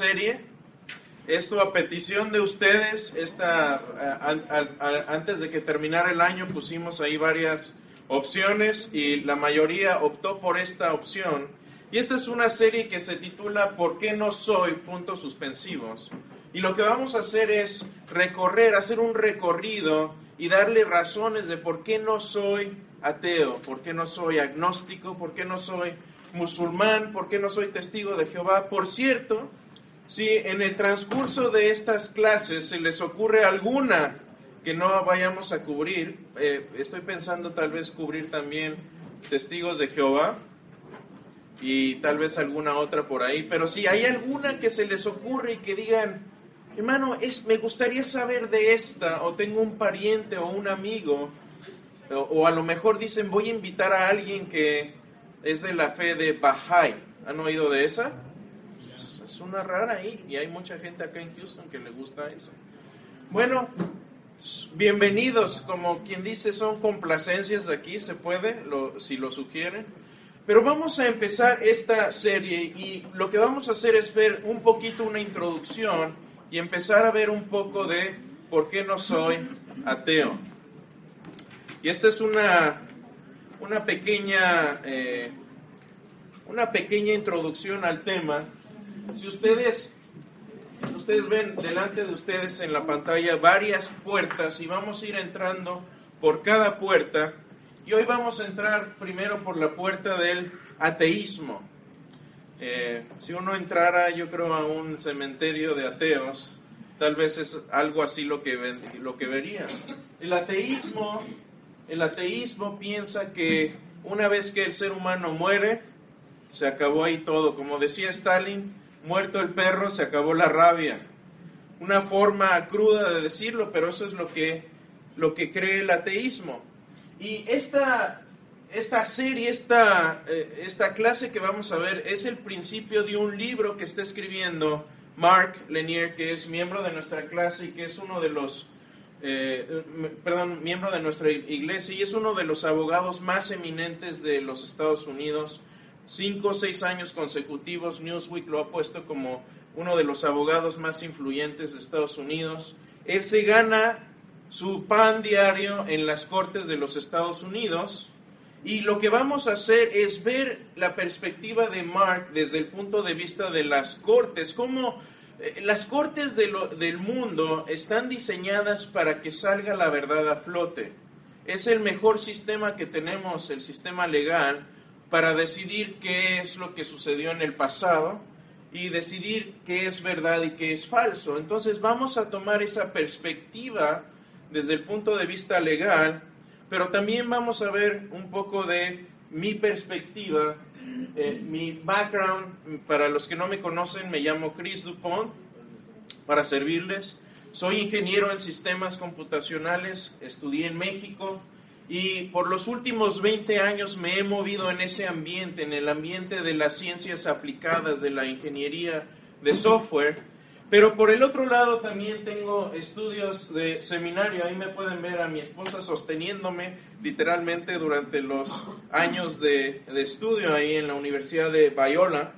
serie. Esto a petición de ustedes. Antes de que terminara el año pusimos ahí varias opciones y la mayoría optó por esta opción. Y esta es una serie que se titula ¿Por qué no soy? Puntos suspensivos. Y lo que vamos a hacer es hacer un recorrido y darle razones de por qué no soy ateo, por qué no soy agnóstico, por qué no soy musulmán, por qué no soy testigo de Jehová. Por cierto, si en el transcurso de estas clases se les ocurre alguna que no vayamos a cubrir, estoy pensando tal vez cubrir también testigos de Jehová y tal vez alguna otra por ahí, pero si hay alguna que se les ocurre y que digan, hermano, me gustaría saber de esta, o tengo un pariente o un amigo, o a lo mejor dicen, voy a invitar a alguien que es de la fe de Bahá'í. ¿Han oído de esa? Es una rara ahí, y hay mucha gente acá en Houston que le gusta eso. Bueno, bienvenidos, como quien dice, son complacencias aquí, se puede, si lo sugieren. Pero vamos a empezar esta serie, y lo que vamos a hacer es ver un poquito una introducción, y empezar a ver un poco de por qué no soy ateo. Y esta es una pequeña introducción al tema. Si ustedes ven delante de ustedes en la pantalla varias puertas y vamos a ir entrando por cada puerta, y hoy vamos a entrar primero por la puerta del ateísmo. Si uno entrara, yo creo, a un cementerio de ateos, tal vez es algo así lo que verías. El ateísmo piensa que una vez que el ser humano muere, se acabó ahí todo. Como decía Stalin, muerto el perro, se acabó la rabia. Una forma cruda de decirlo, pero eso es lo que cree el ateísmo. Y esta serie, esta clase que vamos a ver es el principio de un libro que está escribiendo Mark Lanier, que es miembro de nuestra clase y que es uno de los, miembro de nuestra iglesia, y es uno de los abogados más eminentes de los Estados Unidos. 5 o 6 años consecutivos Newsweek lo ha puesto como uno de los abogados más influyentes de Estados Unidos. Él se gana su pan diario en las cortes de los Estados Unidos, y lo que vamos a hacer es ver la perspectiva de Mark desde el punto de vista de las cortes, cómo las cortes del mundo están diseñadas para que salga la verdad a flote. Es el mejor sistema que tenemos, el sistema legal, para decidir qué es lo que sucedió en el pasado y decidir qué es verdad y qué es falso. Entonces vamos a tomar esa perspectiva desde el punto de vista legal, pero también vamos a ver un poco de mi perspectiva, mi background. Para los que no me conocen, me llamo Chris Dupont, para servirles. Soy ingeniero en sistemas computacionales, estudié en México, y por los últimos 20 años me he movido en ese ambiente, en el ambiente de las ciencias aplicadas, de la ingeniería de software. Pero por el otro lado también tengo estudios de seminario. Ahí me pueden ver a mi esposa sosteniéndome literalmente durante los años de estudio ahí en la Universidad de Biola.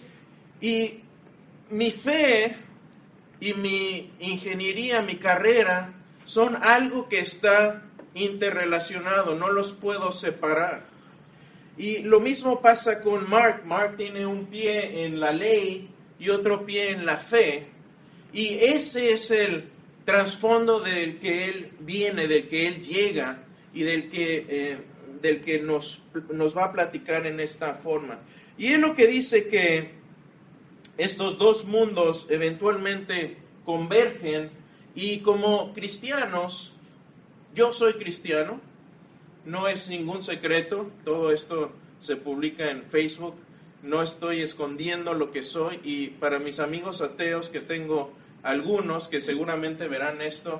Y mi fe y mi ingeniería, mi carrera, son algo que está interrelacionado, no los puedo separar. Y lo mismo pasa con Mark. Mark tiene un pie en la ley y otro pie en la fe. Y ese es el trasfondo del que él viene, del que él llega y del que nos va a platicar en esta forma. Y es lo que dice que estos dos mundos eventualmente convergen, y como cristianos, yo soy cristiano, no es ningún secreto, todo esto se publica en Facebook, no estoy escondiendo lo que soy, y para mis amigos ateos, que tengo algunos que seguramente verán esto,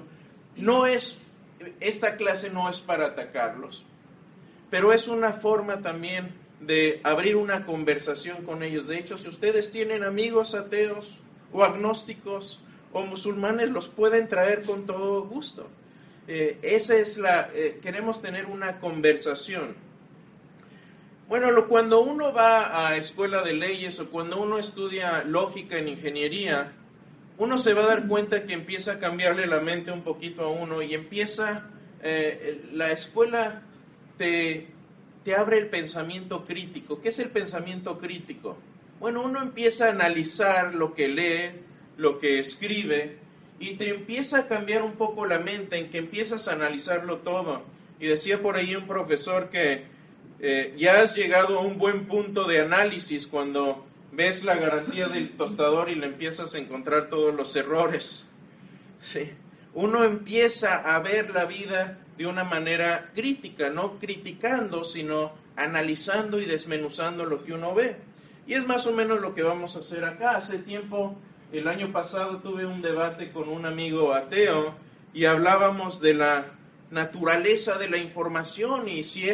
esta clase no es para atacarlos, pero es una forma también de abrir una conversación con ellos. De hecho, si ustedes tienen amigos ateos o agnósticos o musulmanes, los pueden traer con todo gusto. Queremos tener una conversación. Bueno, cuando uno va a escuela de leyes o cuando uno estudia lógica en ingeniería, uno se va a dar cuenta que empieza a cambiarle la mente un poquito a uno y empieza, la escuela te abre el pensamiento crítico. ¿Qué es el pensamiento crítico? Bueno, uno empieza a analizar lo que lee, lo que escribe, y te empieza a cambiar un poco la mente en que empiezas a analizarlo todo. Y decía por ahí un profesor que ya has llegado a un buen punto de análisis cuando ves la garantía del tostador y le empiezas a encontrar todos los errores. Sí. Uno empieza a ver la vida de una manera crítica, no criticando, sino analizando y desmenuzando lo que uno ve. Y es más o menos lo que vamos a hacer acá. Hace tiempo, el año pasado, tuve un debate con un amigo ateo y hablábamos de la naturaleza de la información y si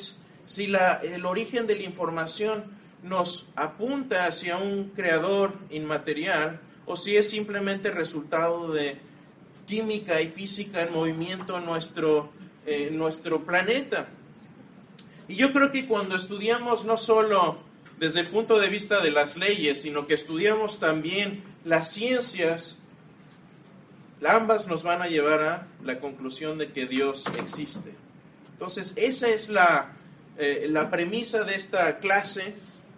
el origen de la información nos apunta hacia un creador inmaterial o si es simplemente resultado de química y física en movimiento en nuestro planeta. Y yo creo que cuando estudiamos no solo desde el punto de vista de las leyes, sino que estudiamos también las ciencias, ambas nos van a llevar a la conclusión de que Dios existe. Entonces, esa es la premisa de esta clase.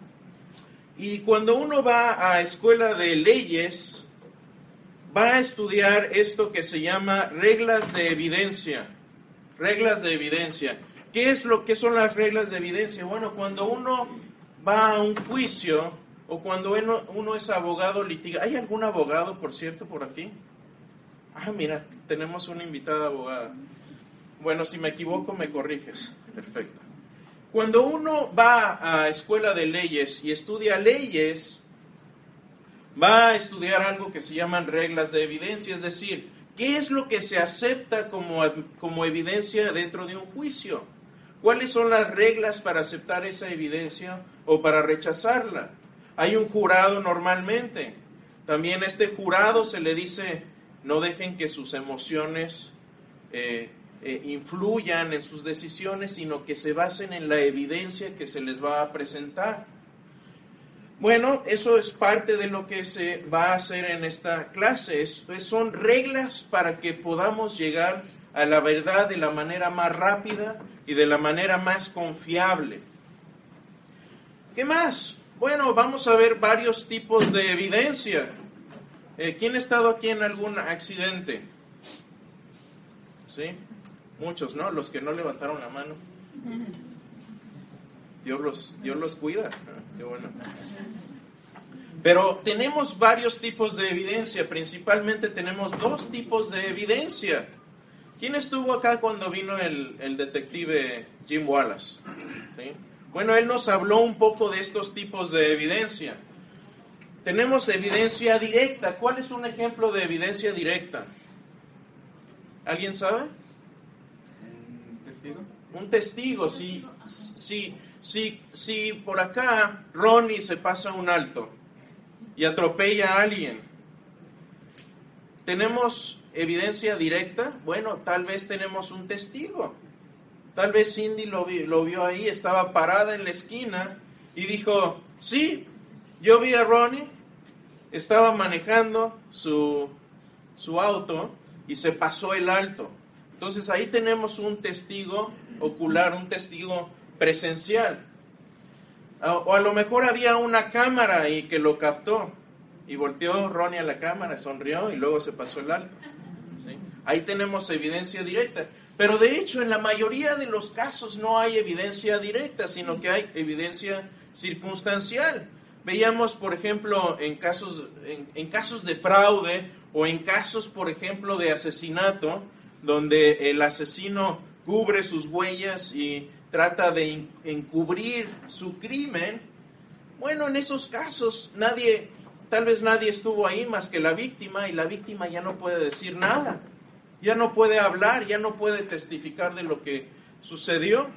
Y cuando uno va a escuela de leyes, va a estudiar esto que se llama reglas de evidencia. Reglas de evidencia. ¿Qué son las reglas de evidencia? Bueno, cuando uno va a un juicio o cuando uno es abogado litigante. ¿Hay algún abogado, por cierto, por aquí? Ah, mira, tenemos una invitada abogada. Bueno, si me equivoco, me corriges. Perfecto. Cuando uno va a escuela de leyes y estudia leyes, va a estudiar algo que se llaman reglas de evidencia, es decir, ¿qué es lo que se acepta como evidencia dentro de un juicio? ¿Cuáles son las reglas para aceptar esa evidencia o para rechazarla? Hay un jurado normalmente. También a este jurado se le dice, no dejen que sus emociones influyan en sus decisiones, sino que se basen en la evidencia que se les va a presentar. Bueno, eso es parte de lo que se va a hacer en esta clase. Son reglas para que podamos llegar a la verdad de la manera más rápida y de la manera más confiable. ¿Qué más? Bueno, vamos a ver varios tipos de evidencia. ¿Quién ha estado aquí en algún accidente? ¿Sí? Muchos, ¿no? Los que no levantaron la mano. Dios los cuida. Qué bueno. Pero tenemos varios tipos de evidencia. Principalmente tenemos dos tipos de evidencia. ¿Quién estuvo acá cuando vino el detective Jim Wallace? ¿Sí? Bueno, él nos habló un poco de estos tipos de evidencia. Tenemos evidencia directa. ¿Cuál es un ejemplo de evidencia directa? ¿Alguien sabe? ¿Un testigo? Un testigo. Si por acá Ronnie se pasa un alto y atropella a alguien, ¿tenemos evidencia directa? Bueno, tal vez tenemos un testigo. Tal vez Cindy lo vio ahí, estaba parada en la esquina y dijo, sí, yo vi a Ronnie, estaba manejando su auto y se pasó el alto. Entonces ahí tenemos un testigo ocular, un testigo presencial. O a lo mejor había una cámara y que lo captó y volteó Ronnie a la cámara, sonrió y luego se pasó el alto. ¿Sí? Ahí tenemos evidencia directa. Pero de hecho en la mayoría de los casos no hay evidencia directa, sino que hay evidencia circunstancial. Veíamos, por ejemplo, en casos de fraude o en casos, por ejemplo, de asesinato, donde el asesino cubre sus huellas y trata de encubrir su crimen. Bueno, en esos casos tal vez nadie estuvo ahí más que la víctima y la víctima ya no puede decir nada, ya no puede hablar, ya no puede testificar de lo que sucedió.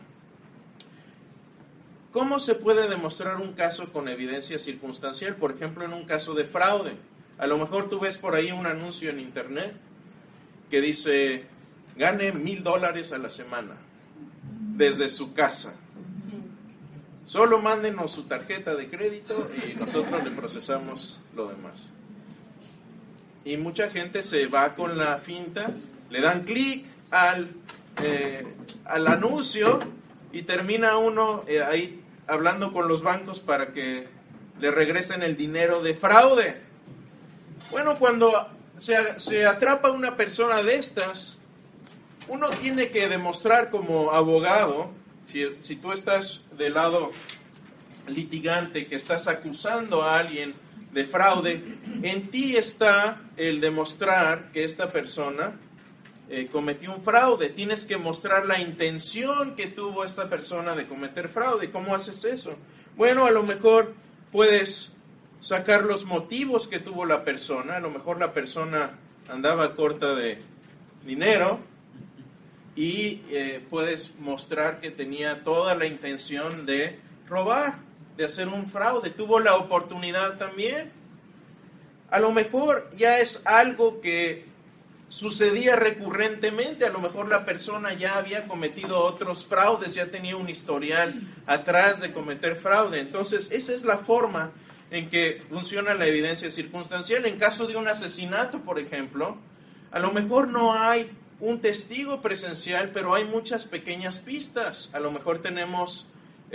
¿Cómo se puede demostrar un caso con evidencia circunstancial? Por ejemplo, en un caso de fraude. A lo mejor tú ves por ahí un anuncio en internet que dice, gane $1,000 a la semana desde su casa. Solo mándenos su tarjeta de crédito y nosotros le procesamos lo demás. Y mucha gente se va con la finta, le dan clic al anuncio y termina uno ahí hablando con los bancos para que le regresen el dinero de fraude. Bueno, cuando se atrapa una persona de estas, uno tiene que demostrar como abogado, si tú estás del lado litigante, que estás acusando a alguien de fraude, en ti está el demostrar que esta persona cometió un fraude. Tienes que mostrar la intención que tuvo esta persona de cometer fraude. ¿Cómo haces eso? Bueno, a lo mejor puedes sacar los motivos que tuvo la persona. A lo mejor la persona andaba corta de dinero y puedes mostrar que tenía toda la intención de robar, de hacer un fraude. Tuvo la oportunidad también. A lo mejor ya es algo que sucedía recurrentemente. A lo mejor la persona ya había cometido otros fraudes, ya tenía un historial atrás de cometer fraude. Entonces, esa es la forma en que funciona la evidencia circunstancial. En caso de un asesinato, por ejemplo, a lo mejor no hay un testigo presencial, pero hay muchas pequeñas pistas. A lo mejor tenemos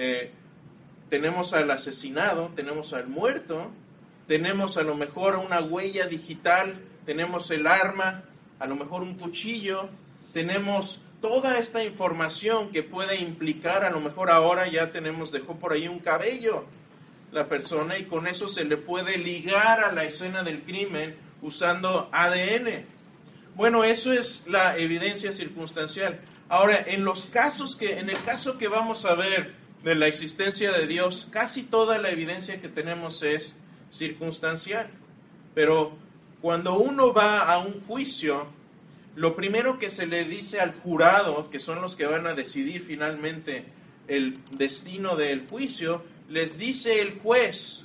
al asesinado, tenemos al muerto, tenemos a lo mejor una huella digital, tenemos el arma, a lo mejor un cuchillo, tenemos toda esta información que puede implicar, a lo mejor ahora ya dejó por ahí un cabello la persona y con eso se le puede ligar a la escena del crimen usando ADN. Bueno, eso es la evidencia circunstancial. Ahora, en el caso que vamos a ver de la existencia de Dios, casi toda la evidencia que tenemos es circunstancial. Pero cuando uno va a un juicio, lo primero que se le dice al jurado, que son los que van a decidir finalmente el destino del juicio, les dice el juez: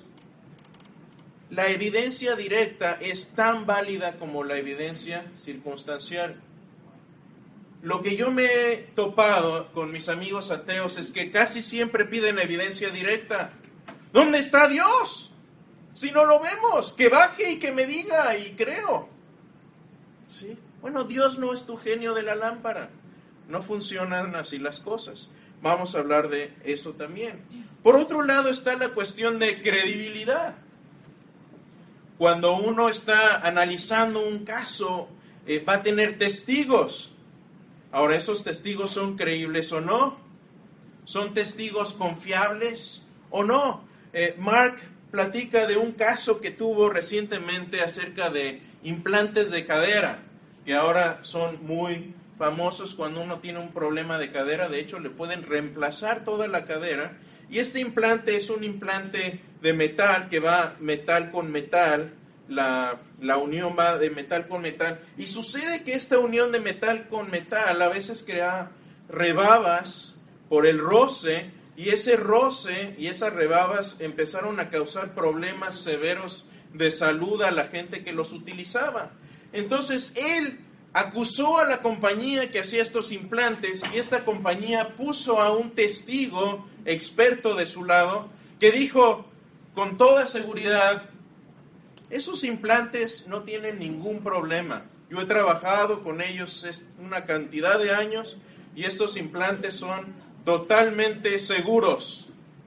la evidencia directa es tan válida como la evidencia circunstancial. Lo que yo me he topado con mis amigos ateos es que casi siempre piden evidencia directa. ¿Dónde está Dios? Si no lo vemos, que baje y que me diga y creo. ¿Sí? Bueno, Dios no es tu genio de la lámpara. No funcionan así las cosas. Vamos a hablar de eso también. Por otro lado está la cuestión de credibilidad. Cuando uno está analizando un caso, va a tener testigos. Ahora, ¿esos testigos son creíbles o no? ¿Son testigos confiables o no? Mark platica de un caso que tuvo recientemente acerca de implantes de cadera, que ahora son muy famosos cuando uno tiene un problema de cadera. De hecho, le pueden reemplazar toda la cadera. Y este implante es un implante de metal, que va metal con metal. La unión va de metal con metal. Y sucede que esta unión de metal con metal a veces crea rebabas por el roce. Y ese roce y esas rebabas empezaron a causar problemas severos de salud a la gente que los utilizaba. Entonces, él acusó a la compañía que hacía estos implantes y esta compañía puso a un testigo experto de su lado que dijo con toda seguridad: esos implantes no tienen ningún problema. Yo he trabajado con ellos una cantidad de años y estos implantes son totalmente seguros.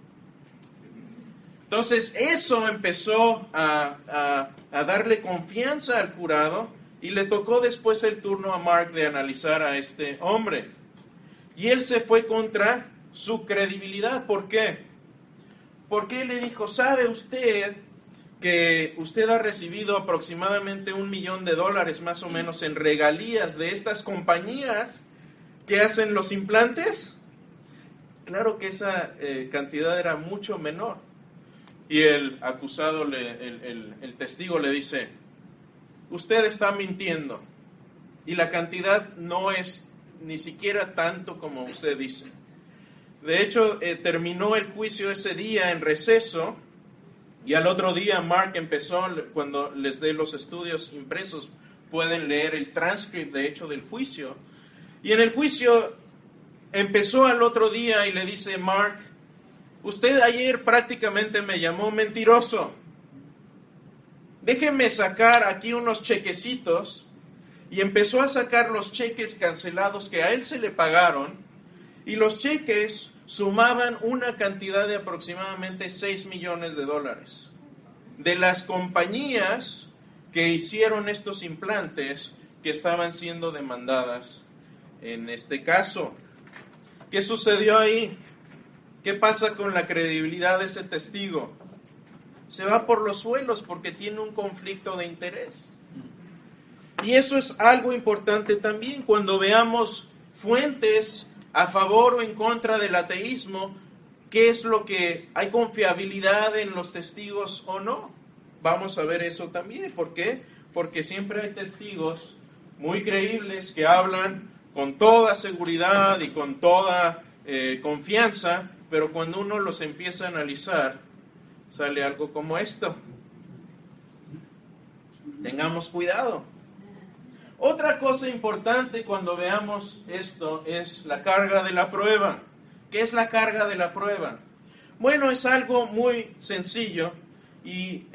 Entonces eso empezó a darle confianza al jurado y le tocó después el turno a Mark de analizar a este hombre. Y él se fue contra su credibilidad. ¿Por qué? Porque él le dijo: ¿sabe usted que usted ha recibido aproximadamente $1 millón más o menos en regalías de estas compañías que hacen los implantes? Claro que esa cantidad era mucho menor. Y el acusado, el testigo le dice: usted está mintiendo y la cantidad no es ni siquiera tanto como usted dice. De hecho, terminó el juicio ese día en receso y al otro día Mark empezó, cuando les dé los estudios impresos, pueden leer el transcript de hecho del juicio. Y en el juicio empezó al otro día y le dice Mark: Usted ayer prácticamente me llamó mentiroso. Déjeme sacar aquí unos chequecitos. Y empezó a sacar los cheques cancelados que a él se le pagaron. Y los cheques sumaban una cantidad de aproximadamente $6 millones. De las compañías que hicieron estos implantes que estaban siendo demandadas en este caso. ¿Qué sucedió ahí? ¿Qué pasa con la credibilidad de ese testigo? Se va por los suelos porque tiene un conflicto de interés. Y eso es algo importante también cuando veamos fuentes a favor o en contra del ateísmo. ¿Qué es lo que hay confiabilidad en los testigos o no? Vamos a ver eso también. ¿Por qué? Porque siempre hay testigos muy creíbles que hablan con toda seguridad y con toda confianza, pero cuando uno los empieza a analizar, sale algo como esto. Tengamos cuidado. Otra cosa importante cuando veamos esto es la carga de la prueba. ¿Qué es la carga de la prueba? Bueno, es algo muy sencillo y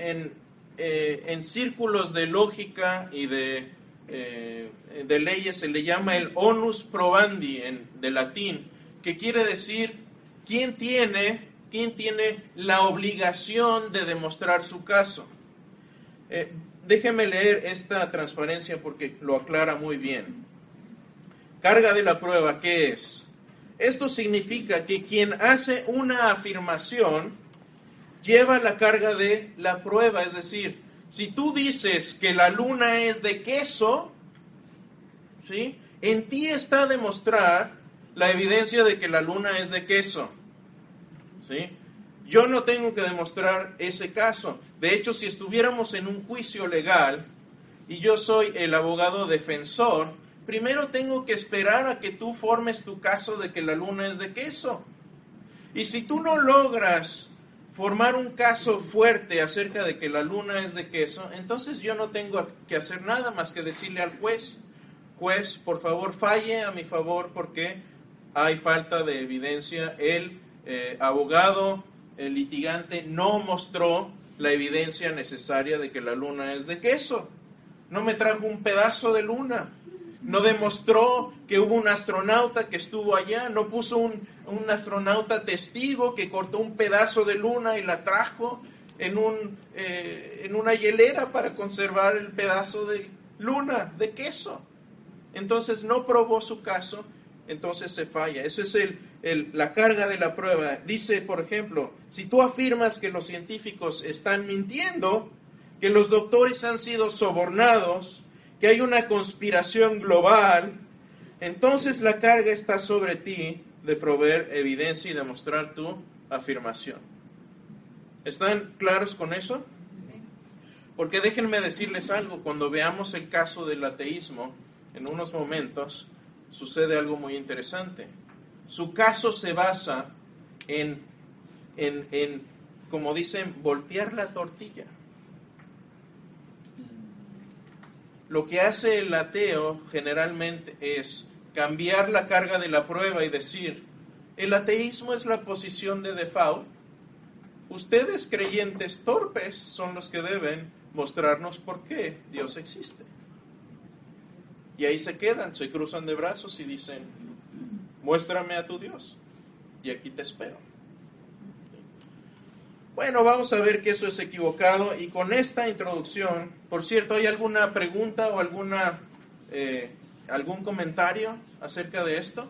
en círculos de lógica y de leyes se le llama el onus probandi de latín, que quiere decir quién tiene la obligación de demostrar su caso. Déjeme leer esta transparencia porque lo aclara muy bien. Carga de la prueba, ¿qué es? Esto significa que quien hace una afirmación lleva la carga de la prueba, es decir, si tú dices que la luna es de queso, ¿sí? En ti está demostrar la evidencia de que la luna es de queso, ¿sí? Yo no tengo que demostrar ese caso. De hecho, si estuviéramos en un juicio legal y yo soy el abogado defensor, primero tengo que esperar a que tú formes tu caso de que la luna es de queso. Y si tú no logras formar un caso fuerte acerca de que la luna es de queso, entonces yo no tengo que hacer nada más que decirle al juez, por favor, falle a mi favor porque hay falta de evidencia. El abogado, el litigante, no mostró la evidencia necesaria de que la luna es de queso. No me trajo un pedazo de luna. No demostró que hubo un astronauta que estuvo allá. No puso un astronauta testigo que cortó un pedazo de luna y la trajo en una hielera para conservar el pedazo de luna, de queso. Entonces no probó su caso, entonces se falla. Eso es la carga de la prueba. Dice, por ejemplo, si tú afirmas que los científicos están mintiendo, que los doctores han sido sobornados, que hay una conspiración global, entonces la carga está sobre ti de proveer evidencia y demostrar tu afirmación. ¿Están claros con eso? Porque déjenme decirles algo, cuando veamos el caso del ateísmo, en unos momentos sucede algo muy interesante. Su caso se basa en como dicen, voltear la tortilla. Lo que hace el ateo generalmente es cambiar la carga de la prueba y decir, el ateísmo es la posición de default. Ustedes, creyentes torpes, son los que deben mostrarnos por qué Dios existe. Y ahí se quedan, se cruzan de brazos y dicen, muéstrame a tu Dios, y aquí te espero. Bueno, vamos a ver que eso es equivocado, y con esta introducción, por cierto, ¿hay alguna pregunta o algún comentario acerca de esto?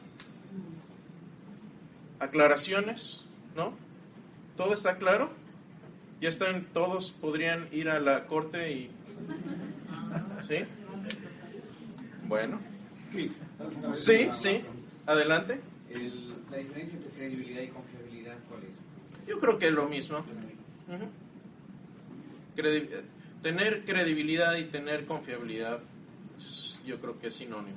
¿Aclaraciones? ¿No? ¿Todo está claro? ¿Ya están todos, podrían ir a la corte y...? ¿Sí? Bueno. Sí, sí. Adelante. La diferencia entre credibilidad y confiabilidad, ¿cuál es? Yo creo que es lo mismo. Tener credibilidad y tener confiabilidad, yo creo que es sinónimo.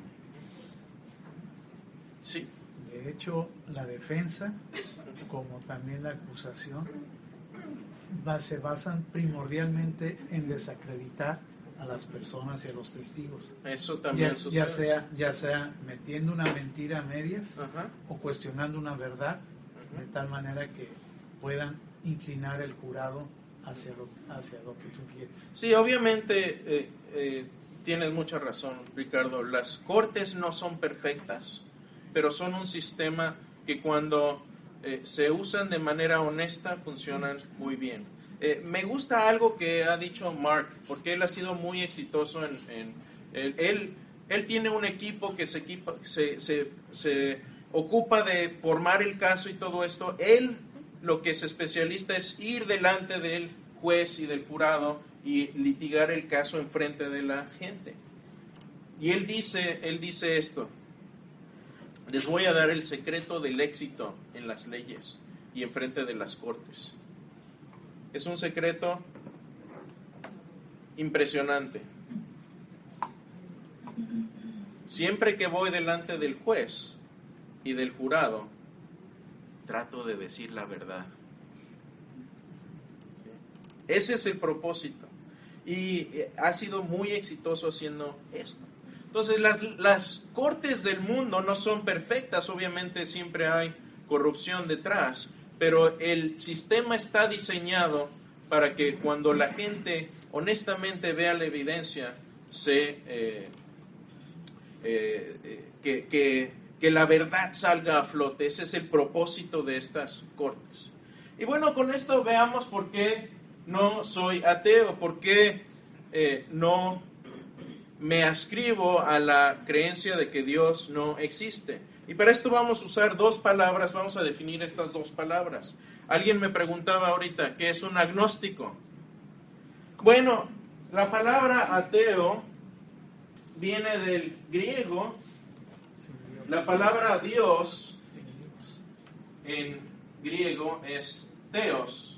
Sí. De hecho, la defensa, como también la acusación, se basan primordialmente en desacreditar a las personas y a los testigos. Eso también sucede. Ya sea metiendo una mentira a medias, Ajá. o cuestionando una verdad, de tal manera que puedan inclinar el jurado hacia lo que tú quieres. Sí, obviamente tienes mucha razón, Ricardo. Las cortes no son perfectas, pero son un sistema que cuando se usan de manera honesta funcionan muy bien. Me gusta algo que ha dicho Mark, porque él ha sido muy exitoso él tiene un equipo que se ocupa de formar el caso y todo esto. Él lo que es especialista es ir delante del juez y del jurado y litigar el caso en frente de la gente. Y él dice esto: les voy a dar el secreto del éxito en las leyes y en frente de las cortes. Es un secreto impresionante. Siempre que voy delante del juez y del jurado, trato de decir la verdad. Ese es el propósito. Y ha sido muy exitoso haciendo esto. Entonces, las cortes del mundo no son perfectas. Obviamente siempre hay corrupción detrás. Pero el sistema está diseñado para que cuando la gente honestamente vea la evidencia, que la verdad salga a flote. Ese es el propósito de estas cortes. Y bueno, con esto veamos por qué no soy ateo, por qué no me adscribo a la creencia de que Dios no existe. Y para esto vamos a usar dos palabras, vamos a definir estas dos palabras. Alguien me preguntaba ahorita, ¿qué es un agnóstico? Bueno, la palabra ateo viene del griego. La palabra Dios en griego es theos.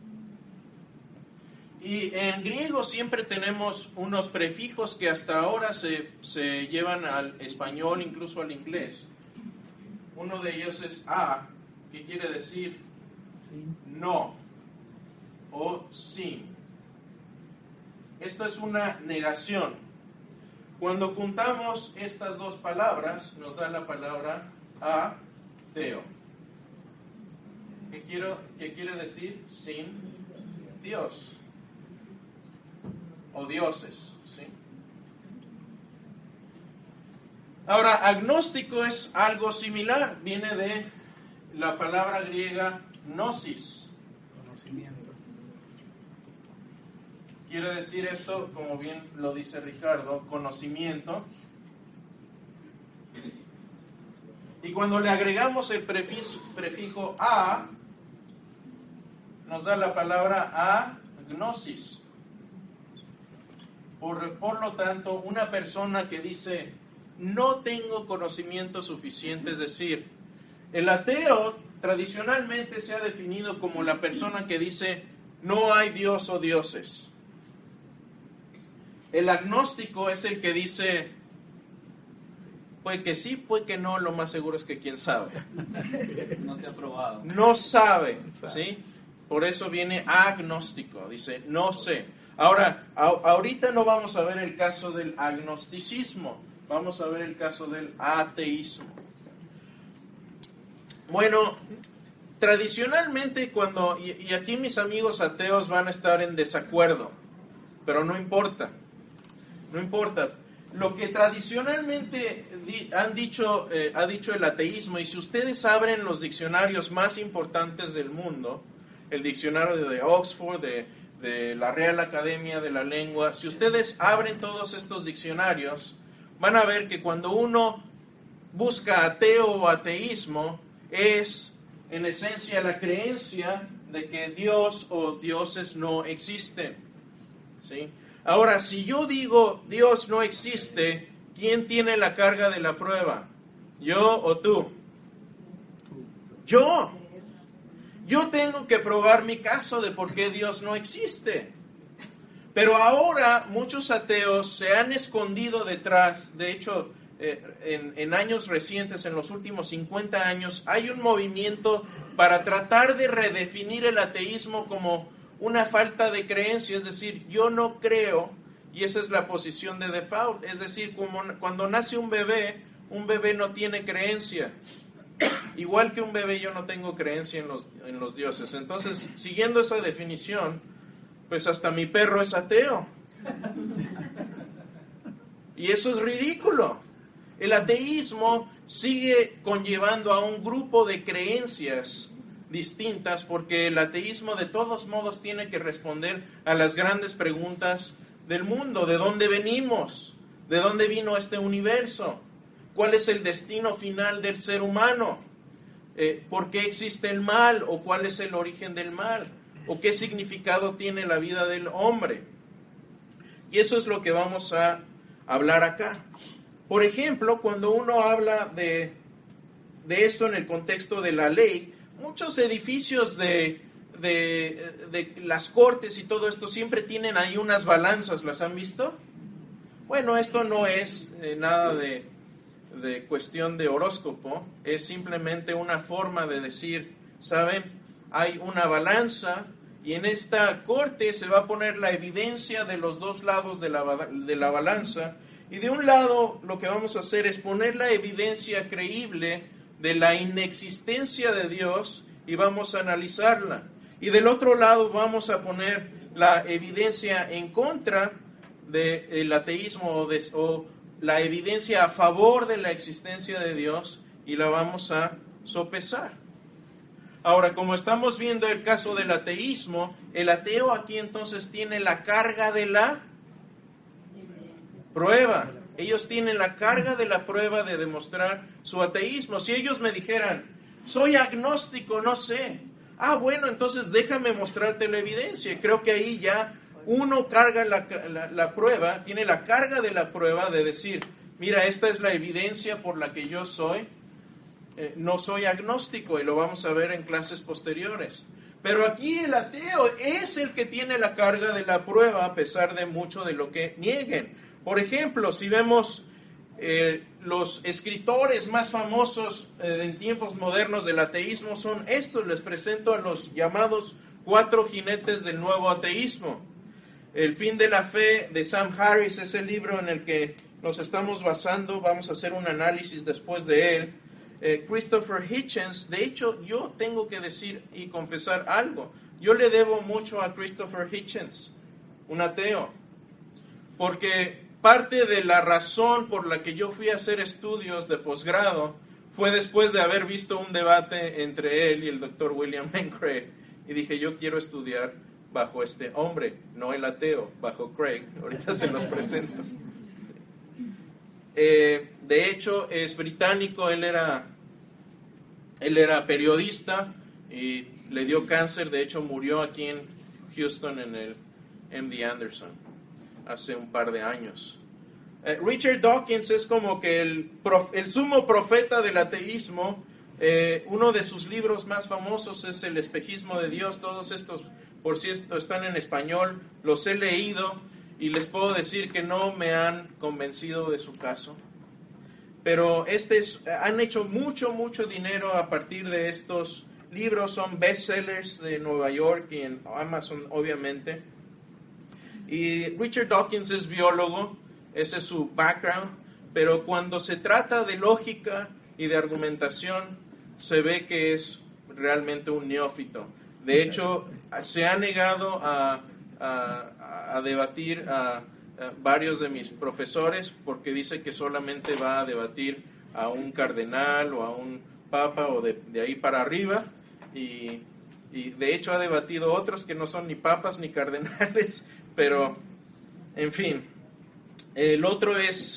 Y en griego siempre tenemos unos prefijos que hasta ahora se llevan al español, incluso al inglés. Uno de ellos es a, que quiere decir no o sin. Esto es una negación. Cuando juntamos estas dos palabras, nos da la palabra ateo. ¿Qué quiere decir? Sin Dios. O dioses, ¿sí? Ahora, agnóstico es algo similar. Viene de la palabra griega gnosis. Conocimiento. Quiere decir esto, como bien lo dice Ricardo, conocimiento. Y cuando le agregamos el prefijo a, nos da la palabra agnosis. Por lo tanto, una persona que dice, no tengo conocimiento suficiente, es decir, el ateo tradicionalmente se ha definido como la persona que dice, no hay Dios o dioses. El agnóstico es el que dice, puede que sí, puede que no, lo más seguro es que quién sabe. No se ha probado. No sabe, ¿sí? Por eso viene agnóstico, dice, no sé. Ahora, ahorita no vamos a ver el caso del agnosticismo, vamos a ver el caso del ateísmo. Bueno, tradicionalmente y aquí mis amigos ateos van a estar en desacuerdo, pero no importa. Lo que tradicionalmente ha dicho el ateísmo, y si ustedes abren los diccionarios más importantes del mundo, el diccionario de Oxford, de la Real Academia de la Lengua, si ustedes abren todos estos diccionarios, van a ver que cuando uno busca ateo o ateísmo, es en esencia la creencia de que Dios o dioses no existen, ¿sí? Ahora, si yo digo Dios no existe, ¿quién tiene la carga de la prueba? ¿Yo o tú? Yo. Yo tengo que probar mi caso de por qué Dios no existe. Pero ahora muchos ateos se han escondido detrás, de hecho, en años recientes, en los últimos 50 años, hay un movimiento para tratar de redefinir el ateísmo como una falta de creencia, es decir, yo no creo, y esa es la posición de default, es decir, como cuando nace un bebé no tiene creencia, igual que un bebé, yo no tengo creencia en los dioses. Entonces, siguiendo esa definición, pues hasta mi perro es ateo. Y eso es ridículo. El ateísmo sigue conllevando a un grupo de creencias distintas, porque el ateísmo de todos modos tiene que responder a las grandes preguntas del mundo. ¿De dónde venimos? ¿De dónde vino este universo? ¿Cuál es el destino final del ser humano? ¿Por qué existe el mal? ¿O cuál es el origen del mal? ¿O qué significado tiene la vida del hombre? Y eso es lo que vamos a hablar acá. Por ejemplo, cuando uno habla de esto en el contexto de la ley, muchos edificios de las cortes y todo esto siempre tienen ahí unas balanzas. ¿Las han visto? Bueno, esto no es nada de cuestión de horóscopo, es simplemente una forma de decir, ¿saben? Hay una balanza y en esta corte se va a poner la evidencia de los dos lados de la balanza, y de un lado lo que vamos a hacer es poner la evidencia creíble de la inexistencia de Dios y vamos a analizarla, y del otro lado vamos a poner la evidencia en contra del ateísmo o la evidencia a favor de la existencia de Dios, y la vamos a sopesar. Ahora, como estamos viendo el caso del ateísmo, el ateo aquí entonces tiene la carga de la prueba. Ellos tienen la carga de la prueba de demostrar su ateísmo. Si ellos me dijeran, soy agnóstico, no sé. Bueno, entonces déjame mostrarte la evidencia. Creo que ahí ya uno carga la prueba, tiene la carga de la prueba de decir, mira, esta es la evidencia por la que yo no soy agnóstico, y lo vamos a ver en clases posteriores. Pero aquí el ateo es el que tiene la carga de la prueba a pesar de mucho de lo que nieguen. Por ejemplo, si vemos los escritores más famosos en tiempos modernos del ateísmo son estos. Les presento a los llamados 4 jinetes del nuevo ateísmo. El fin de la fe de Sam Harris es el libro en el que nos estamos basando. Vamos a hacer un análisis después de él. Christopher Hitchens, de hecho, yo tengo que decir y confesar algo. Yo le debo mucho a Christopher Hitchens, un ateo, porque parte de la razón por la que yo fui a hacer estudios de posgrado fue después de haber visto un debate entre él y el doctor William Lane Craig, y dije, yo quiero estudiar bajo este hombre, no el ateo, bajo Craig. Ahorita se los presento. De hecho, es británico. Él era periodista y le dio cáncer. De hecho, murió aquí en Houston en el MD Anderson hace un par de años. Richard Dawkins es como que el sumo profeta del ateísmo. Uno de sus libros más famosos es El espejismo de Dios. Todos estos, por cierto, están en español. Los he leído y les puedo decir que no me han convencido de su caso. Pero han hecho mucho dinero a partir de estos libros. Son bestsellers de Nueva York y en Amazon, obviamente. Y Richard Dawkins es biólogo, ese es su background. Pero cuando se trata de lógica y de argumentación, se ve que es realmente un neófito. De hecho, se ha negado a debatir a varios de mis profesores porque dice que solamente va a debatir a un cardenal o a un papa o de ahí para arriba, y de hecho ha debatido otros que no son ni papas ni cardenales, pero en fin. El otro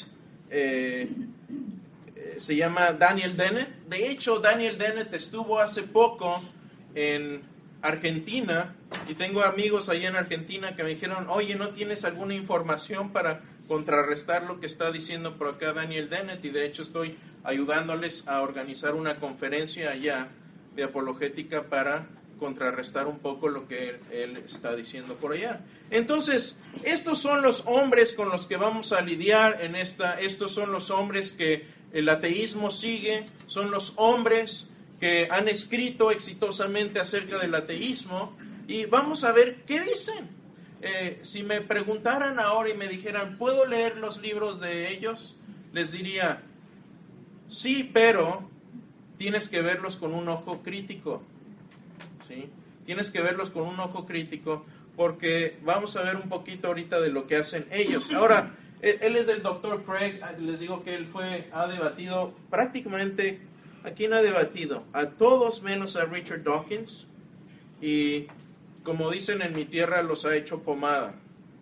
se llama Daniel Dennett. De hecho, Daniel Dennett estuvo hace poco en Argentina, y tengo amigos allá en Argentina que me dijeron, oye, ¿no tienes alguna información para contrarrestar lo que está diciendo por acá Daniel Dennett? Y de hecho estoy ayudándoles a organizar una conferencia allá de apologética para contrarrestar un poco lo que él está diciendo por allá. Entonces, estos son los hombres con los que vamos a lidiar estos son los hombres que el ateísmo sigue, son los hombres que han escrito exitosamente acerca del ateísmo, y vamos a ver qué dicen. Si me preguntaran ahora y me dijeran, ¿puedo leer los libros de ellos? Les diría, sí, pero tienes que verlos con un ojo crítico, ¿sí? Tienes que verlos con un ojo crítico porque vamos a ver un poquito ahorita de lo que hacen ellos. Ahora, él es del Dr. Craig, les digo que él ha debatido prácticamente, ¿a quién ha debatido? A todos menos a Richard Dawkins, y como dicen en mi tierra, los ha hecho pomada.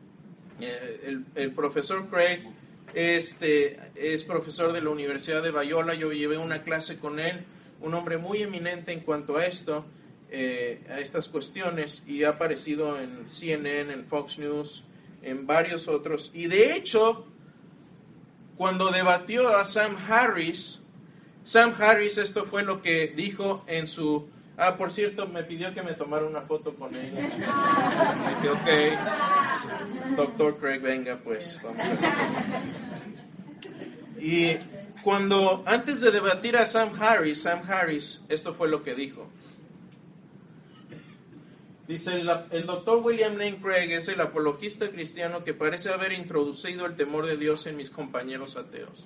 El profesor Craig es profesor de la Universidad de Biola. Yo llevé una clase con él, un hombre muy eminente en cuanto a esto, a estas cuestiones, y ha aparecido en CNN, en Fox News, en varios otros. Y de hecho, cuando debatió a Sam Harris, esto fue lo que dijo en su... por cierto, me pidió que me tomara una foto con él. Dije, ok, Dr. Craig, venga, pues, vamos a ver. Y antes de debatir a Sam Harris, esto fue lo que dijo. Dice, el Dr. William Lane Craig es el apologista cristiano que parece haber introducido el temor de Dios en mis compañeros ateos.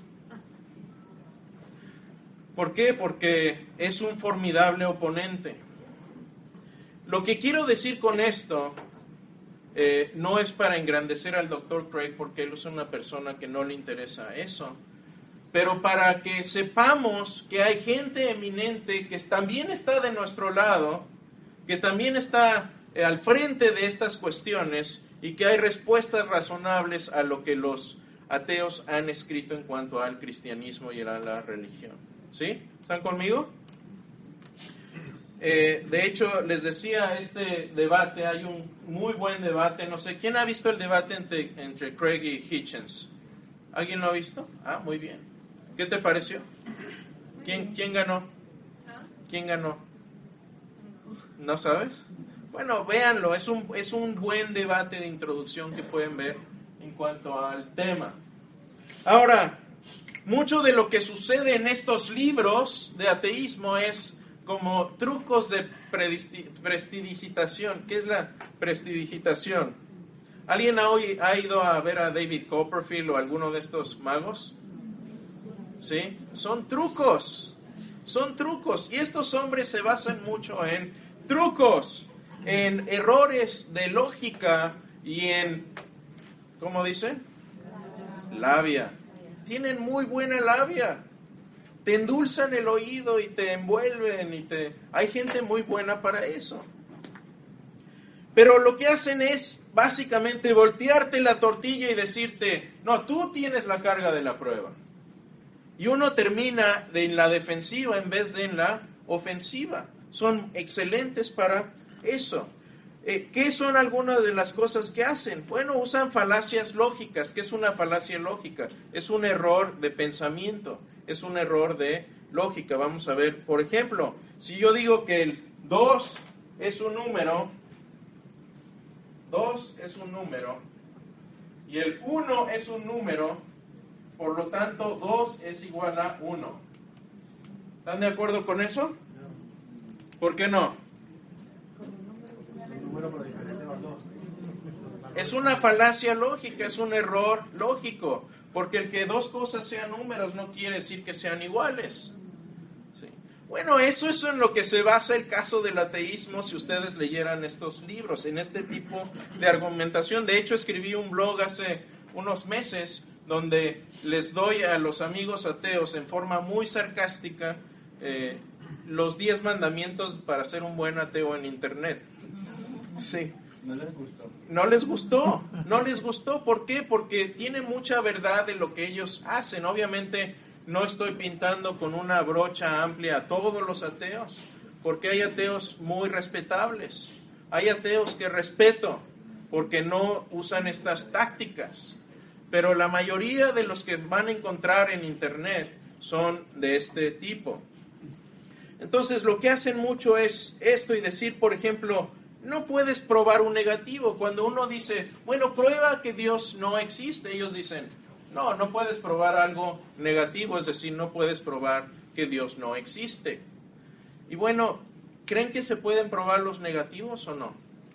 ¿Por qué? Porque es un formidable oponente. Lo que quiero decir con esto no es para engrandecer al Dr. Craig, porque él es una persona que no le interesa eso, pero para que sepamos que hay gente eminente que también está de nuestro lado, que también está al frente de estas cuestiones, y que hay respuestas razonables a lo que los ateos han escrito en cuanto al cristianismo y a la religión. ¿Sí? ¿Están conmigo? De hecho, les decía, este debate, hay un muy buen debate. No sé, ¿quién ha visto el debate entre Craig y Hitchens? ¿Alguien lo ha visto? Muy bien. ¿Qué te pareció? ¿Quién ganó? ¿Quién ganó? ¿No sabes? Bueno, véanlo, es un buen debate de introducción que pueden ver en cuanto al tema. Ahora, mucho de lo que sucede en estos libros de ateísmo es como trucos de prestidigitación. ¿Qué es la prestidigitación? ¿Alguien ha ido a ver a David Copperfield o alguno de estos magos? ¿Sí? Son trucos. Y estos hombres se basan mucho en trucos, en errores de lógica y en, ¿cómo dice? Labia. Tienen muy buena labia. Te endulzan el oído y te envuelven hay gente muy buena para eso. Pero lo que hacen es básicamente voltearte la tortilla y decirte, no, tú tienes la carga de la prueba. Y uno termina en la defensiva en vez de en la ofensiva. Son excelentes para eso. ¿Qué son algunas de las cosas que hacen? Bueno, usan falacias lógicas. ¿Qué es una falacia lógica? Es un error de pensamiento, es un error de lógica. Vamos a ver, por ejemplo, si yo digo que el 2 es un número, y el 1 es un número, por lo tanto 2 es igual a 1. ¿Están de acuerdo con eso? ¿Por qué no? Es una falacia lógica, es un error lógico, porque el que dos cosas sean números no quiere decir que sean iguales. ¿Sí? Bueno, eso es en lo que se basa el caso del ateísmo, si ustedes leyeran estos libros, en este tipo de argumentación. De hecho, escribí un blog hace unos meses donde les doy a los amigos ateos en forma muy sarcástica los 10 mandamientos para ser un buen ateo en Internet. Sí. No les gustó. ¿Por qué? Porque tiene mucha verdad de lo que ellos hacen. Obviamente no estoy pintando con una brocha amplia a todos los ateos, porque hay ateos muy respetables. Hay ateos que respeto porque no usan estas tácticas. Pero la mayoría de los que van a encontrar en Internet son de este tipo. Entonces lo que hacen mucho es esto y decir, por ejemplo, no puedes probar un negativo. Cuando uno dice, bueno, prueba que Dios no existe, ellos dicen, no puedes probar algo negativo, es decir, no puedes probar que Dios no existe. Y bueno, ¿creen que se pueden probar los negativos o no?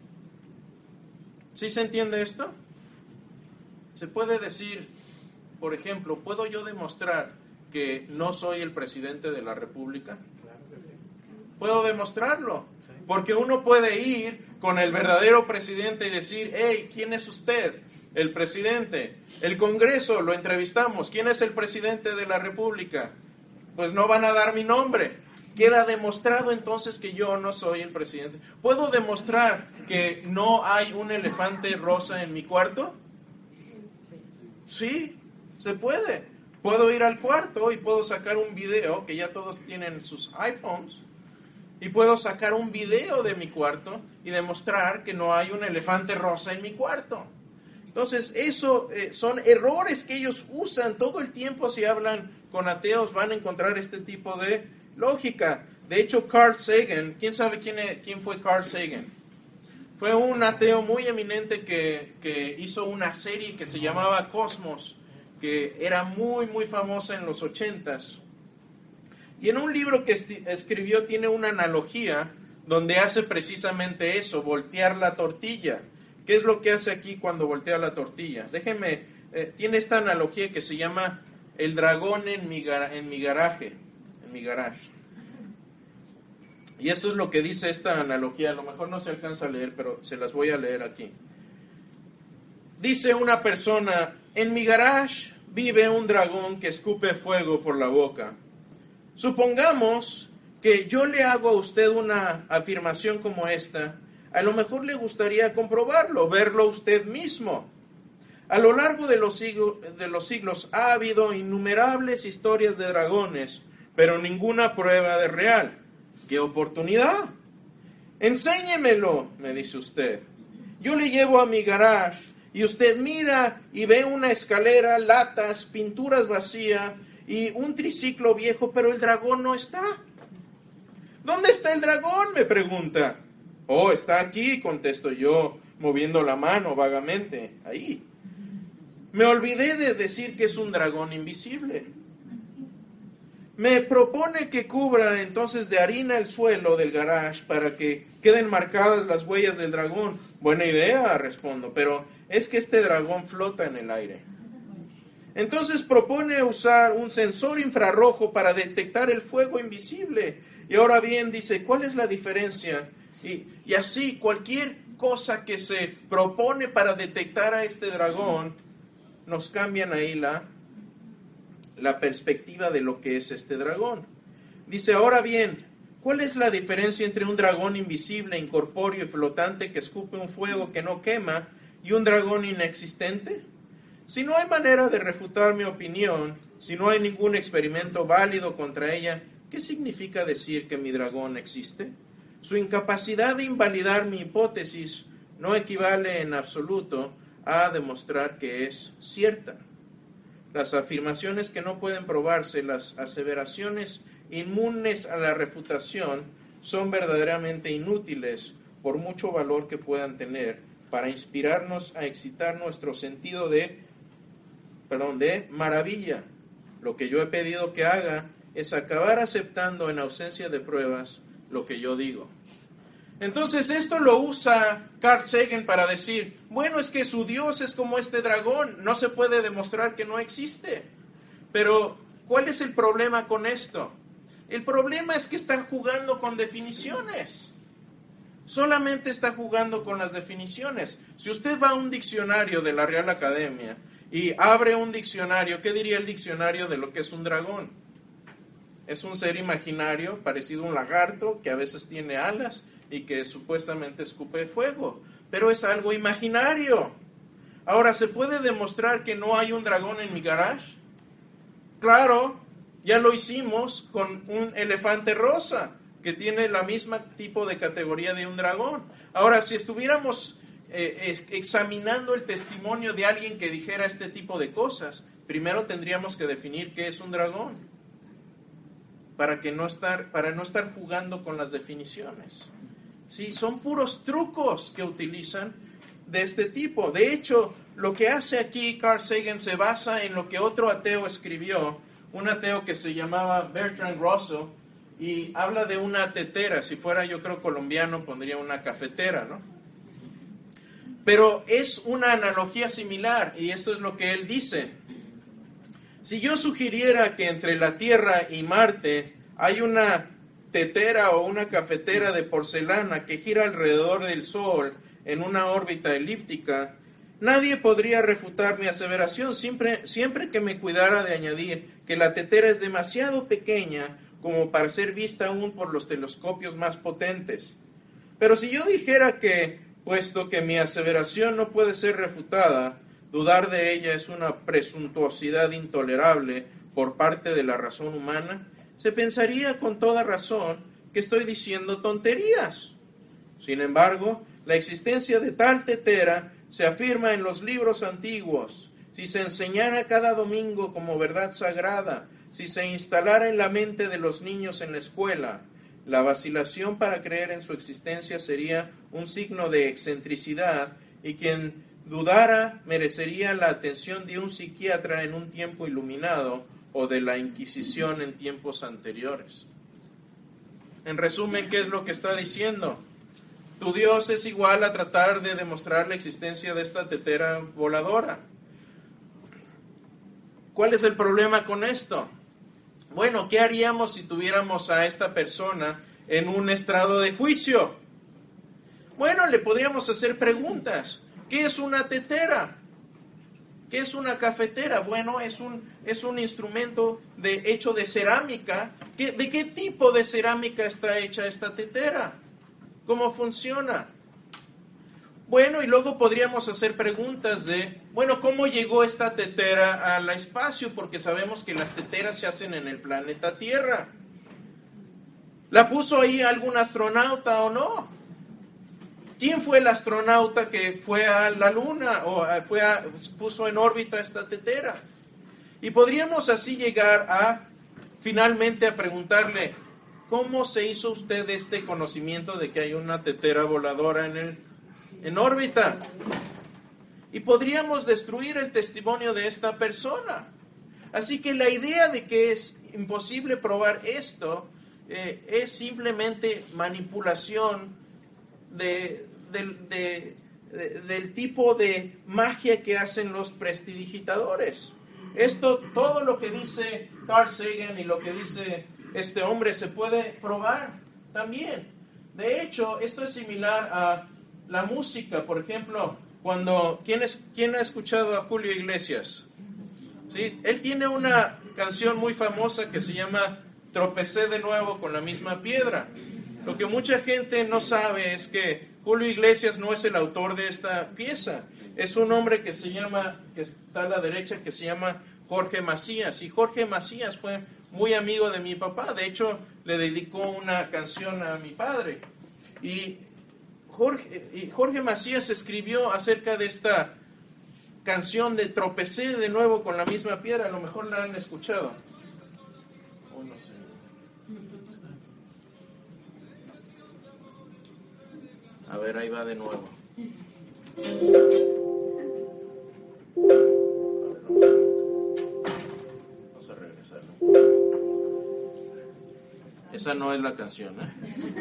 ¿Sí se entiende esto? Se puede decir, por ejemplo, ¿puedo yo demostrar que no soy el presidente de la República? Claro que sí. Puedo demostrarlo. Sí. Porque uno puede ir con el verdadero presidente y decir, hey, ¿quién es usted? El presidente. El Congreso, lo entrevistamos. ¿Quién es el presidente de la República? Pues no van a dar mi nombre. Queda demostrado entonces que yo no soy el presidente. ¿Puedo demostrar que no hay un elefante rosa en mi cuarto? Sí, se puede. Puedo ir al cuarto y puedo sacar un video, que ya todos tienen sus iPhones, y puedo sacar un video de mi cuarto y demostrar que no hay un elefante rosa en mi cuarto. Entonces, eso son errores que ellos usan todo el tiempo. Si hablan con ateos, van a encontrar este tipo de lógica. De hecho, Carl Sagan, ¿quién sabe quién fue Carl Sagan? Fue un ateo muy eminente que hizo una serie que se llamaba Cosmos, que era muy, muy famosa en los 80s. Y en un libro que escribió tiene una analogía donde hace precisamente eso, voltear la tortilla. ¿Qué es lo que hace aquí cuando voltea la tortilla? Tiene esta analogía que se llama el dragón en mi garage. Y eso es lo que dice esta analogía. A lo mejor no se alcanza a leer, pero se las voy a leer aquí. Dice una persona, en mi garage vive un dragón que escupe fuego por la boca. Supongamos que yo le hago a usted una afirmación como esta. A lo mejor le gustaría comprobarlo, verlo usted mismo. A lo largo de los siglos ha habido innumerables historias de dragones, pero ninguna prueba de real. ¡Qué oportunidad! Enséñemelo, me dice usted. Yo le llevo a mi garage y usted mira y ve una escalera, latas, pinturas vacías y un triciclo viejo, pero el dragón no está. ¿Dónde está el dragón?, me pregunta. Oh, está aquí, contesto yo, moviendo la mano vagamente. Ahí. Me olvidé de decir que es un dragón invisible. Me propone que cubra entonces de harina el suelo del garage para que queden marcadas las huellas del dragón. Buena idea, respondo, pero es que este dragón flota en el aire. Entonces propone usar un sensor infrarrojo para detectar el fuego invisible. Y ahora bien, dice, ¿cuál es la diferencia? Y así, cualquier cosa que se propone para detectar a este dragón, nos cambian ahí la perspectiva de lo que es este dragón. Dice, ahora bien, ¿cuál es la diferencia entre un dragón invisible, incorpóreo y flotante que escupe un fuego que no quema y un dragón inexistente? Si no hay manera de refutar mi opinión, si no hay ningún experimento válido contra ella, ¿qué significa decir que mi dragón existe? Su incapacidad de invalidar mi hipótesis no equivale en absoluto a demostrar que es cierta. Las afirmaciones que no pueden probarse, las aseveraciones inmunes a la refutación, son verdaderamente inútiles por mucho valor que puedan tener para inspirarnos a excitar nuestro sentido de maravilla. Lo que yo he pedido que haga es acabar aceptando en ausencia de pruebas lo que yo digo. Entonces esto lo usa Carl Sagan para decir, bueno, es que su Dios es como este dragón, no se puede demostrar que no existe. Pero, ¿cuál es el problema con esto? El problema es que están jugando con definiciones. Solamente está jugando con las definiciones. Si usted va a un diccionario de la Real Academia y abre un diccionario, ¿qué diría el diccionario de lo que es un dragón? Es un ser imaginario parecido a un lagarto que a veces tiene alas y que supuestamente escupe fuego, pero es algo imaginario. Ahora, ¿se puede demostrar que no hay un dragón en mi garage? Claro, ya lo hicimos con un elefante rosa que tiene la misma tipo de categoría de un dragón. Ahora, si estuviéramos examinando el testimonio de alguien que dijera este tipo de cosas, primero tendríamos que definir qué es un dragón, para no estar jugando con las definiciones. Sí, son puros trucos que utilizan de este tipo. De hecho, lo que hace aquí Carl Sagan se basa en lo que otro ateo escribió, un ateo que se llamaba Bertrand Russell, y habla de una tetera. Si fuera, yo creo, colombiano, pondría una cafetera, ¿no? Pero es una analogía similar, y esto es lo que él dice. Si yo sugiriera que entre la Tierra y Marte hay una tetera o una cafetera de porcelana que gira alrededor del Sol en una órbita elíptica, nadie podría refutar mi aseveración siempre que me cuidara de añadir que la tetera es demasiado pequeña como para ser vista aún por los telescopios más potentes. Pero si yo dijera que, puesto que mi aseveración no puede ser refutada, dudar de ella es una presuntuosidad intolerable por parte de la razón humana, se pensaría con toda razón que estoy diciendo tonterías. Sin embargo, la existencia de tal tetera se afirma en los libros antiguos. Si se enseñara cada domingo como verdad sagrada, si se instalara en la mente de los niños en la escuela, la vacilación para creer en su existencia sería un signo de excentricidad y quien dudara merecería la atención de un psiquiatra en un tiempo iluminado o de la Inquisición en tiempos anteriores. En resumen, ¿qué es lo que está diciendo? Tu Dios es igual a tratar de demostrar la existencia de esta tetera voladora. ¿Cuál es el problema con esto? Bueno, ¿qué haríamos si tuviéramos a esta persona en un estrado de juicio? Bueno, le podríamos hacer preguntas. ¿Qué es una tetera? ¿Qué es una cafetera? Bueno, es un instrumento hecho de cerámica. ¿De qué tipo de cerámica está hecha esta tetera? ¿Cómo funciona? Bueno, y luego podríamos hacer preguntas de, bueno, ¿cómo llegó esta tetera al espacio? Porque sabemos que las teteras se hacen en el planeta Tierra. ¿La puso ahí algún astronauta o no? ¿Quién fue el astronauta que fue a la Luna o puso en órbita esta tetera? Y podríamos así llegar finalmente a preguntarle, ¿cómo se hizo usted este conocimiento de que hay una tetera voladora en órbita? Y podríamos destruir el testimonio de esta persona. Así que la idea de que es imposible probar esto es simplemente manipulación del tipo de magia que hacen los prestidigitadores. Todo lo que dice Carl Sagan y lo que dice este hombre se puede probar también. De hecho, esto es similar a la música. Por ejemplo, ¿quién ha escuchado a Julio Iglesias? ¿Sí? Él tiene una canción muy famosa que se llama Tropecé de nuevo con la misma piedra. Lo que mucha gente no sabe es que Julio Iglesias no es el autor de esta pieza. Es un hombre que está a la derecha, que se llama Jorge Macías. Y Jorge Macías fue muy amigo de mi papá. De hecho, le dedicó una canción a mi padre. Y Jorge Macías escribió acerca de esta canción de Tropecé de nuevo con la misma piedra. A lo mejor la han escuchado. Oh, no sé. A ver, ahí va de nuevo. Vamos a regresarlo. Esa no es la canción, ¿eh?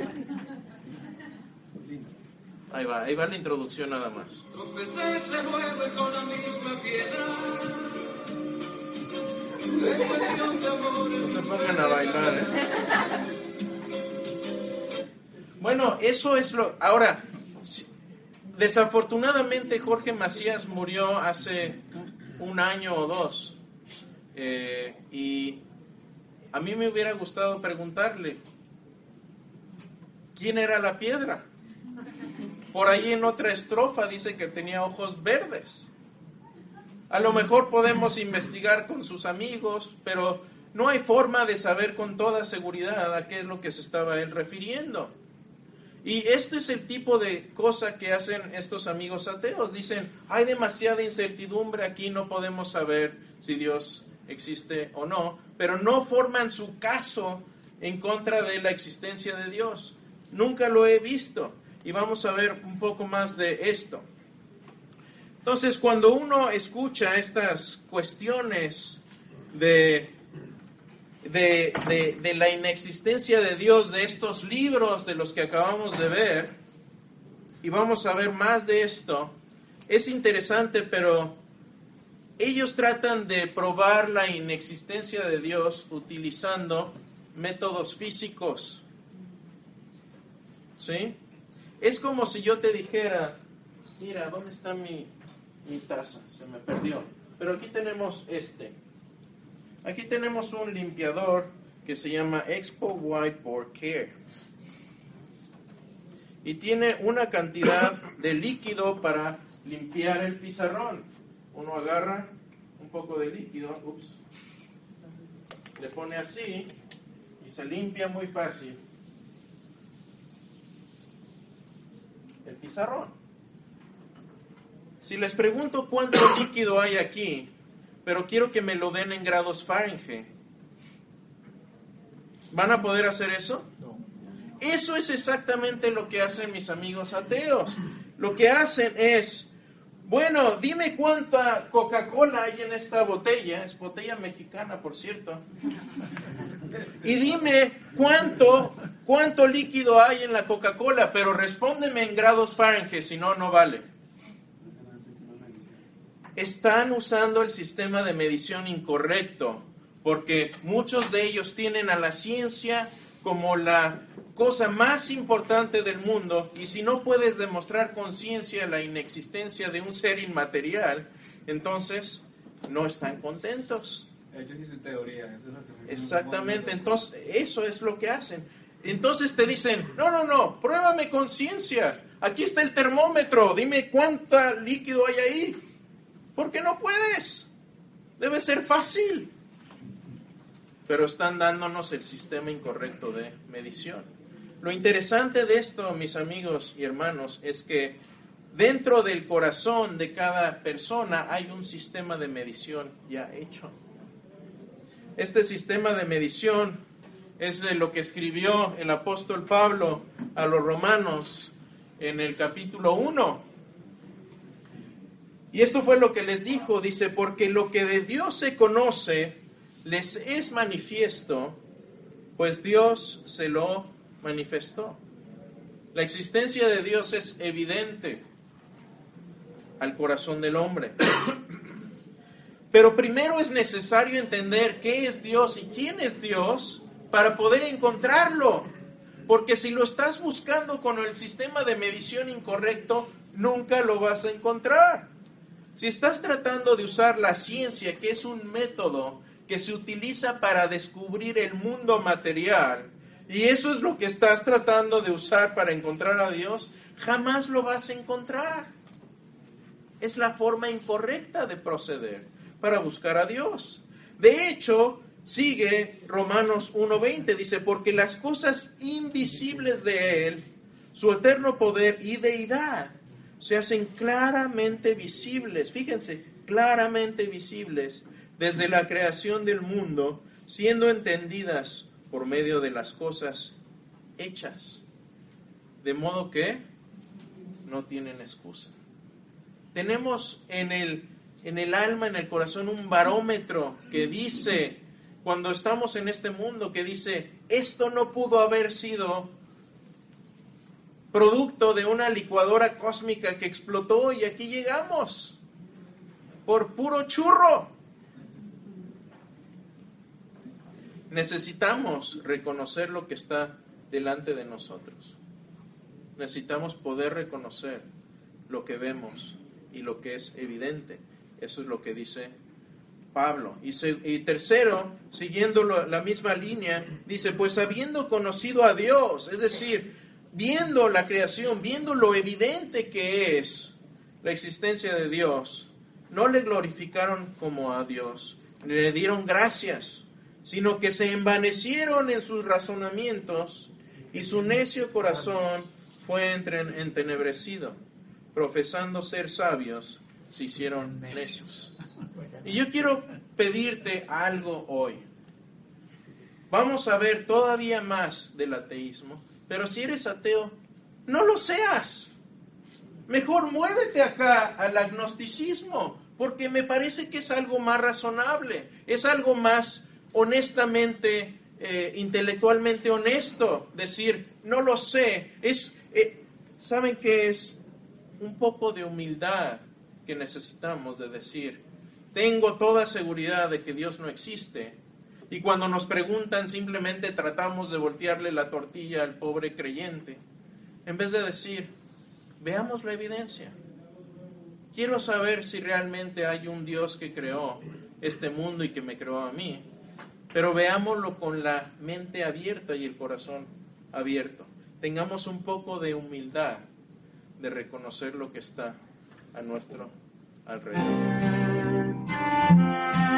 Ahí va la introducción nada más. Tropecé de nuevo con la misma piedra. No se pongan a bailar, ¿eh? Bueno, eso es lo... Ahora, desafortunadamente Jorge Macías murió hace un año o dos. Y a mí me hubiera gustado preguntarle, ¿quién era la piedra? Por ahí en otra estrofa dice que tenía ojos verdes. A lo mejor podemos investigar con sus amigos, pero no hay forma de saber con toda seguridad a qué es lo que se estaba él refiriendo. Y este es el tipo de cosa que hacen estos amigos ateos. Dicen, hay demasiada incertidumbre aquí, no podemos saber si Dios existe o no, pero no forman su caso en contra de la existencia de Dios. Nunca lo he visto. Y vamos a ver un poco más de esto. Entonces, cuando uno escucha estas cuestiones de la inexistencia de Dios, de estos libros de los que acabamos de ver, y vamos a ver más de esto, es interesante, pero ellos tratan de probar la inexistencia de Dios utilizando métodos físicos. ¿Sí? Es como si yo te dijera, mira, ¿dónde está mi taza? Se me perdió. Pero aquí tenemos Aquí tenemos un limpiador que se llama Expo Whiteboard Care. Y tiene una cantidad de líquido para limpiar el pizarrón. Uno agarra un poco de líquido, le pone así y se limpia muy fácil el pizarrón. Si les pregunto cuánto líquido hay aquí, pero quiero que me lo den en grados Fahrenheit, ¿van a poder hacer eso? No. Eso es exactamente lo que hacen mis amigos ateos. Lo que hacen es, bueno, dime cuánta Coca-Cola hay en esta botella, es botella mexicana, por cierto, y dime cuánto líquido hay en la Coca-Cola, pero respóndeme en grados Fahrenheit, si no, no vale. Están usando el sistema de medición incorrecto, porque muchos de ellos tienen a la ciencia como la cosa más importante del mundo, y si no puedes demostrar con ciencia la inexistencia de un ser inmaterial, entonces no están contentos. Ellos y su teoría. Eso es lo que Exactamente, entonces eso es lo que hacen. Entonces te dicen, no, pruébame con ciencia, aquí está el termómetro, dime cuánto líquido hay ahí. Porque no puedes, debe ser fácil. Pero están dándonos el sistema incorrecto de medición. Lo interesante de esto, mis amigos y hermanos, es que dentro del corazón de cada persona hay un sistema de medición ya hecho. Este sistema de medición es de lo que escribió el apóstol Pablo a los romanos en el capítulo 1. Y esto fue lo que les dijo, dice, porque lo que de Dios se conoce les es manifiesto, pues Dios se lo manifestó. La existencia de Dios es evidente al corazón del hombre. Pero primero es necesario entender qué es Dios y quién es Dios para poder encontrarlo. Porque si lo estás buscando con el sistema de medición incorrecto, nunca lo vas a encontrar. Si estás tratando de usar la ciencia, que es un método que se utiliza para descubrir el mundo material, y eso es lo que estás tratando de usar para encontrar a Dios, jamás lo vas a encontrar. Es la forma incorrecta de proceder para buscar a Dios. De hecho, sigue Romanos 1:20, dice, porque las cosas invisibles de Él, su eterno poder y deidad, se hacen claramente visibles, fíjense, claramente visibles desde la creación del mundo, siendo entendidas por medio de las cosas hechas, de modo que no tienen excusa. Tenemos en el alma, en el corazón, un barómetro que dice, cuando estamos en este mundo, que dice, esto no pudo haber sido producto de una licuadora cósmica que explotó y aquí llegamos por puro churro. Necesitamos reconocer lo que está delante de nosotros. Necesitamos poder reconocer lo que vemos y lo que es evidente. Eso es lo que dice Pablo. Y tercero, siguiendo la misma línea, dice, pues habiendo conocido a Dios, es decir, viendo la creación, viendo lo evidente que es la existencia de Dios, no le glorificaron como a Dios, ni le dieron gracias, sino que se envanecieron en sus razonamientos y su necio corazón fue entenebrecido. Profesando ser sabios, se hicieron necios. Y yo quiero pedirte algo hoy. Vamos a ver todavía más del ateísmo. Pero si eres ateo, no lo seas. Mejor muévete acá al agnosticismo, porque me parece que es algo más razonable, es algo más honestamente, intelectualmente honesto. Decir, no lo sé, ¿saben qué es? Un poco de humildad que necesitamos de decir, tengo toda seguridad de que Dios no existe. Y cuando nos preguntan, simplemente tratamos de voltearle la tortilla al pobre creyente, en vez de decir, veamos la evidencia. Quiero saber si realmente hay un Dios que creó este mundo y que me creó a mí, pero veámoslo con la mente abierta y el corazón abierto. Tengamos un poco de humildad de reconocer lo que está a nuestro alrededor.